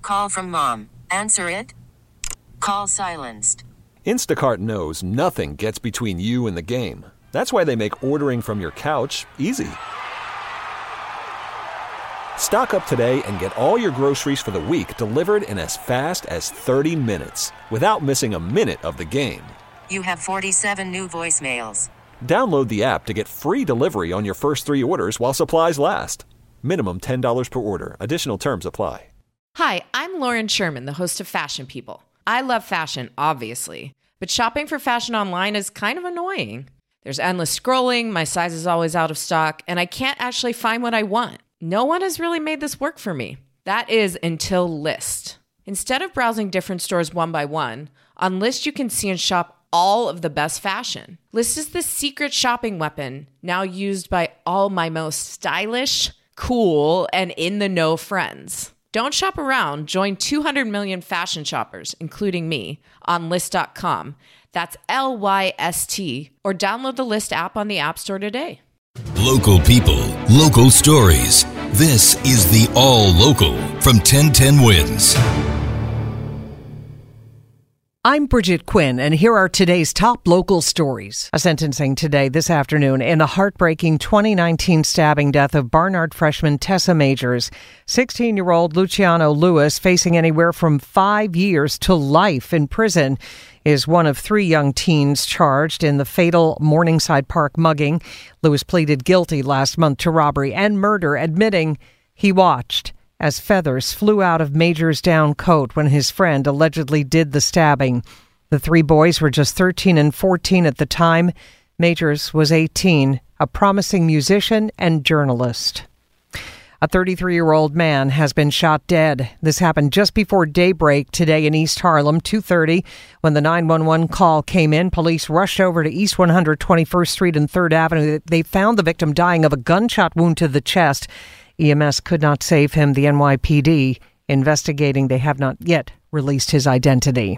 Call from mom. Answer it. Call silenced. Instacart knows nothing gets between you and the game. That's why they make ordering from your couch easy. Stock up today and get all your groceries for the week delivered in as fast as 30 minutes without missing a minute of the game. You have 47 new voicemails. Download the app to get free delivery on your first 3 orders while supplies last. Minimum $10 per order. Additional terms apply. Hi, I'm Lauren Sherman, the host of Fashion People. I love fashion, obviously, but shopping for fashion online is kind of annoying. There's endless scrolling, my size is always out of stock, and I can't actually find what I want. No one has really made this work for me. That is until Lyst. Instead of browsing different stores one by one, on Lyst you can see and shop all of the best fashion. Lyst is the secret shopping weapon now used by all my most stylish, cool, and in-the-know friends. Don't shop around. Join 200 million fashion shoppers, including me, on Lyst.com. That's Lyst, or download the Lyst app on the App Store today. Local people, local stories. This is the All Local from 1010 Wins. I'm Bridget Quinn, and here are today's top local stories. A sentencing today, this afternoon, in the heartbreaking 2019 stabbing death of Barnard freshman Tessa Majors. 16-year-old Luciano Lewis, facing anywhere from 5 years to life in prison, is one of 3 young teens charged in the fatal Morningside Park mugging. Lewis pleaded guilty last month to robbery and murder, admitting he watched as feathers flew out of Major's down coat when his friend allegedly did the stabbing. The 3 boys were just 13 and 14 at the time. Majors was 18, a promising musician and journalist. A 33-year-old man has been shot dead. This happened just before daybreak today in East Harlem, 2:30. When the 911 call came in, police rushed over to East 121st Street and 3rd Avenue. They found the victim dying of a gunshot wound to the chest. EMS could not save him. The NYPD investigating. They have not yet released his identity.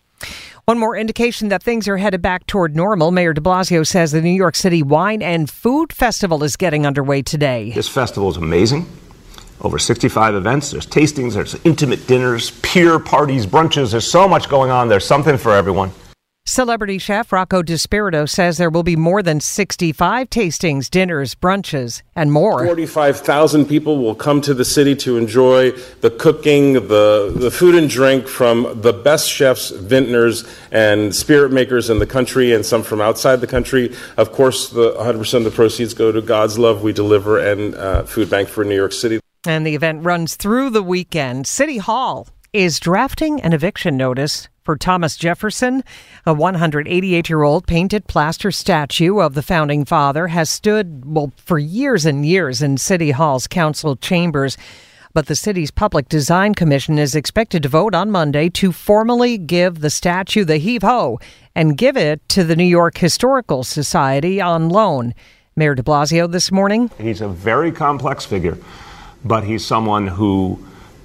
One more indication that things are headed back toward normal. Mayor de Blasio says the New York City Wine and Food Festival is getting underway today. This festival is amazing. Over 65 events. There's tastings, there's intimate dinners, peer parties, brunches. There's so much going on. There's something for everyone. Celebrity chef Rocco DiSpirito says there will be more than 65 tastings, dinners, brunches, and more. 45,000 people will come to the city to enjoy the cooking, the food and drink from the best chefs, vintners, and spirit makers in the country, and some from outside the country. Of course, 100% of the proceeds go to God's Love We Deliver and Food Bank for New York City. And the event runs through the weekend. City Hall is drafting an eviction notice for Thomas Jefferson. A 188-year-old painted plaster statue of the founding father has stood, for years and years in City Hall's council chambers. But the city's Public Design Commission is expected to vote on Monday to formally give the statue the heave-ho and give it to the New York Historical Society on loan. Mayor de Blasio this morning. He's a very complex figure, but he's someone who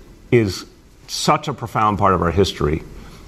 is such a profound part of our history.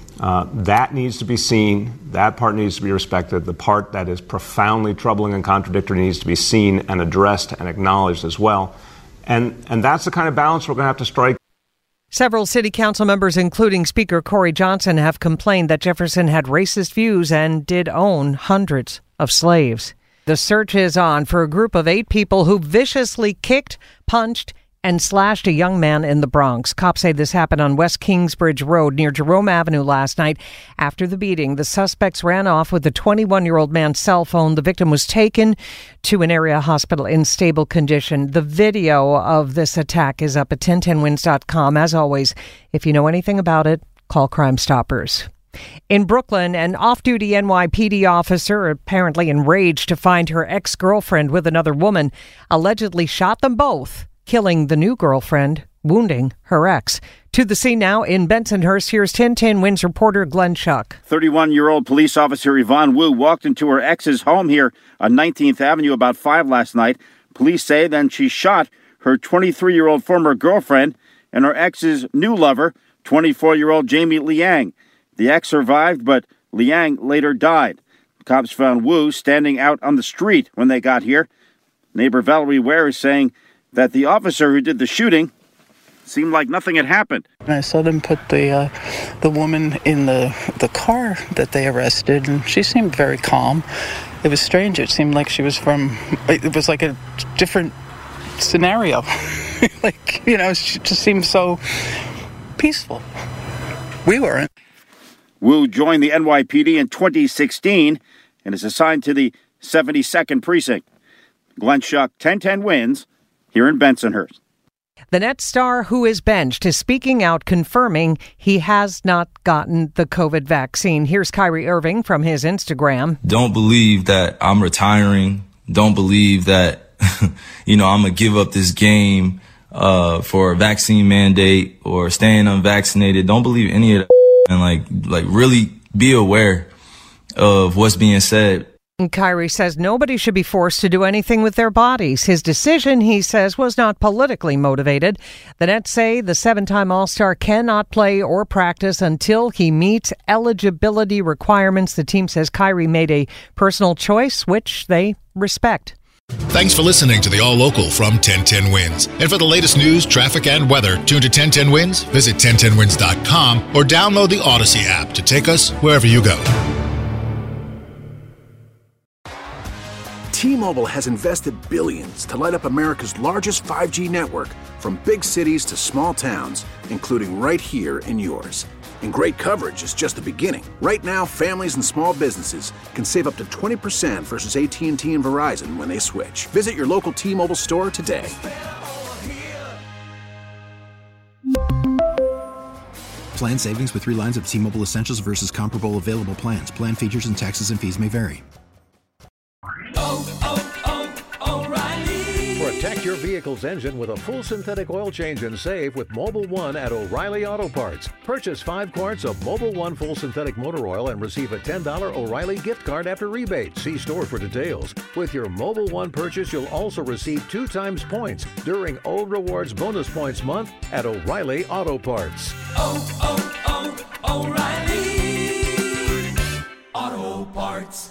That needs to be seen. That part needs to be respected. The part that is profoundly troubling and contradictory needs to be seen and addressed and acknowledged as well. And that's the kind of balance we're going to have to strike. Several city council members, including Speaker Corey Johnson, have complained that Jefferson had racist views and did own hundreds of slaves. The search is on for a group of 8 people who viciously kicked, punched, and slashed a young man in the Bronx. Cops say this happened on West Kingsbridge Road near Jerome Avenue last night. After the beating, the suspects ran off with the 21-year-old man's cell phone. The victim was taken to an area hospital in stable condition. The video of this attack is up at 1010wins.com. As always, if you know anything about it, call Crime Stoppers. In Brooklyn, an off-duty NYPD officer, apparently enraged to find her ex-girlfriend with another woman, allegedly shot them both, killing the new girlfriend, wounding her ex. To the scene now in Bensonhurst, here's 1010 Wins reporter Glenn Schuck. 31-year-old police officer Yvonne Wu walked into her ex's home here on 19th Avenue about 5 last night. Police say then she shot her 23-year-old former girlfriend and her ex's new lover, 24-year-old Jamie Liang. The ex survived, but Liang later died. Cops found Wu standing out on the street when they got here. Neighbor Valerie Ware is saying that the officer who did the shooting seemed like nothing had happened. I saw them put the woman in the car that they arrested, and she seemed very calm. It was strange. It seemed like it was like a different scenario. She just seemed so peaceful. We weren't. Wu joined the NYPD in 2016 and is assigned to the 72nd Precinct. Glenn Schuck, 1010 Wins, here in Bensonhurst. The Nets star who is benched is speaking out, confirming he has not gotten the COVID vaccine. Here's Kyrie Irving from his Instagram. Don't believe that I'm retiring. Don't believe that, I'm going to give up this game for a vaccine mandate or staying unvaccinated. Don't believe any of that. And like really be aware of what's being said. Kyrie says nobody should be forced to do anything with their bodies. His decision, he says, was not politically motivated. The Nets say the 7-time All-Star cannot play or practice until he meets eligibility requirements. The team says Kyrie made a personal choice, which they respect. Thanks for listening to the All Local from 1010 Wins. And for the latest news, traffic, and weather, tune to 1010 Wins, visit 1010wins.com, or download the Odyssey app to take us wherever you go. T-Mobile has invested billions to light up America's largest 5G network, from big cities to small towns, including right here in yours. And great coverage is just the beginning. Right now, families and small businesses can save up to 20% versus AT&T and Verizon when they switch. Visit your local T-Mobile store today. Plan savings with 3 lines of T-Mobile Essentials versus comparable available plans. Plan features and taxes and fees may vary. Protect your vehicle's engine with a full synthetic oil change and save with Mobil 1 at O'Reilly Auto Parts. Purchase 5 quarts of Mobil 1 full synthetic motor oil and receive a $10 O'Reilly gift card after rebate. See store for details. With your Mobil 1 purchase, you'll also receive 2 times points during O Rewards Bonus Points Month at O'Reilly Auto Parts. O'Reilly Auto Parts.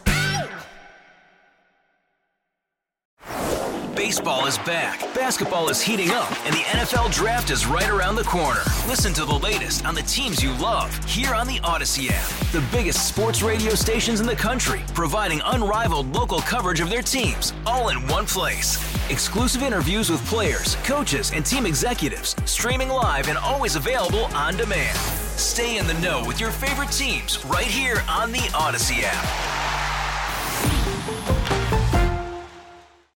Baseball is back, basketball is heating up, and the NFL Draft is right around the corner. Listen to the latest on the teams you love here on the Odyssey app. The biggest sports radio stations in the country, providing unrivaled local coverage of their teams, all in one place. Exclusive interviews with players, coaches, and team executives, streaming live and always available on demand. Stay in the know with your favorite teams right here on the Odyssey app.